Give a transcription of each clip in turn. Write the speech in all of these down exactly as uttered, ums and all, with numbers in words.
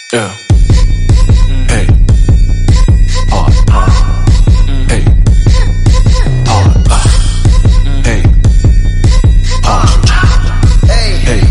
Yeah. Hey. Hard, hard. Hey. Hard, hard. Hey. Hard. Hey.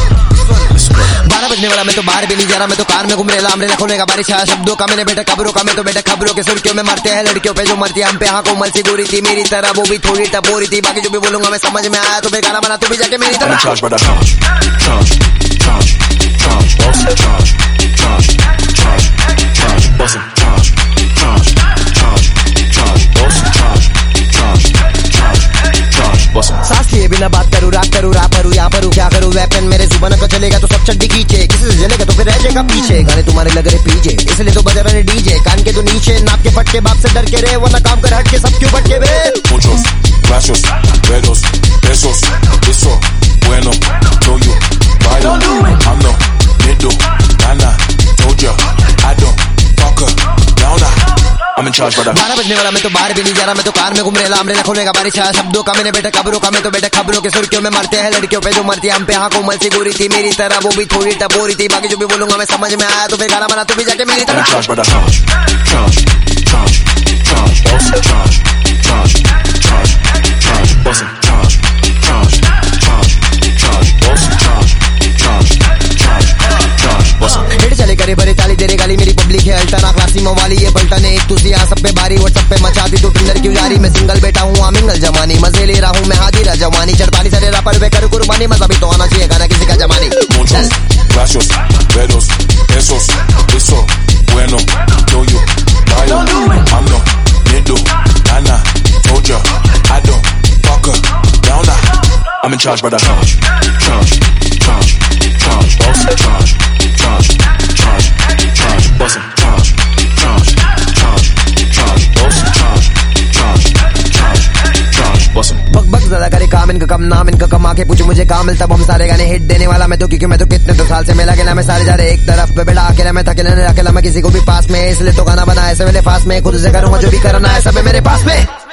Let's go. बारह बजने वाला मैं तो बाहर भी नहीं जा रहा, मैं तो कार में घूम रहा, हमने खोलने का बारिश आया शब्दों का, मैंने बेटा खबरों का, मैं तो बेटा खबरों के सुर्खियों में मरते हैं लड़कियों पे जो मरती है हम पे, हाँ कोमल सी गोरी थी मेरी तरह, वो भी थोड़ी टपोरी थी, बाकी जो भी बोलूंगा मैं समझ में आया तो फिर गाना बना तू भी जाके मेरी तरह। Charge, brother, charge, charge, charge, charge, boss, charge, charge, charge, charge, boss, charge, charge, charge, charge, boss, charge, charge, charge, charge, boss. सांस लिए बिना बात करूँ, रात करूँ, रात करूँ, यहाँ पर क्या करूँ, वेपन मेरे जुबान का चलेगा तो सब चड्डी खींचे, किसी से जलेगा तो फिर रह जाएगा पीछे, गाने तुम्हारे लग रहे पीछे इसलिए तो बजा रहे डीजे, कान के तो नीचे नाप के फटके, बाप से डर के रहे वरना काम कर हट के सब क्यों भटके वे। Muchos, gracias, pedos, besos, eso, bueno, know you, vaya, I'm no, nido, nana, told ya, I don't, fucker, downer, I'm in charge, brother. बारह बजने वाला मैं तो बाहर भी नहीं जा रहा, मैं तो कार में घूम रहा, हमने खोलने का बारिश आया शब्दों का, मैंने बेटा खबरों का, मैं तो बेटा खबरों के सुर्खियों में मरते हैं लड़कियों पे जो मरती है हम पे, हाँ कोमल सी गोरी थी मेरी तरह, वो भी थोड़ी टपोरी थी, बाकी जो भी बोलूंगा मैं समझ में आया तो फिर गाना बना तू भी जाके मेरी तरह। Charge, brother, charge, charge, charge, charge, boss, charge, charge, charge, charge, boss, charge, charge, charge, charge, boss, charge, charge, charge, charge, boss. Hit चले करे बड़े ताली तेरे गाली, मेरी पब्लिक है अल्टना क्लासिमो वाली, ये पलटने एक दूसरी यहाँ सब पे भारी, व्हाट्सएप पे मचाती तू टिंडर क्यों जारी, मैं सिंगल बैठा हूँ आमिंगल जमानी, मजे ले रहा हूँ मैं हाजिर जवानी, चढ़ताली सरे रापर पे कर कुर्बानी, मजा भी तो आना चाहिए गाना किसी का जमानी। Muchos, gracias, pedos, besos, eso, bueno, know you, vaya, I'm no, nido, nana, told ya, I don't, fucker, downer, I'm in charge, brother, charge, charge, charge, charge, boss, charge, charge, charge, charge, boss, charge, charge, charge, charge, boss, charge, charge, charge, charge, boss. बक बक ज्यादा करे काम इनका कम, नाम इनका कम, आके पूछो मुझे काम मिलता हम सारे गाने हिट देने वाला मैं तो, क्योंकि मैं तो कितने तो साल से मेला गेला, मैं सारे जा रहे एक तरफ पे बेटा अकेला, मैं थकेला नहीं अकेला, मैं किसी को भी पास में इसलिए तो गाना बना ऐसे मेरे पास में, खुद से करूंगा जो भी करना है सब है मेरे पास में।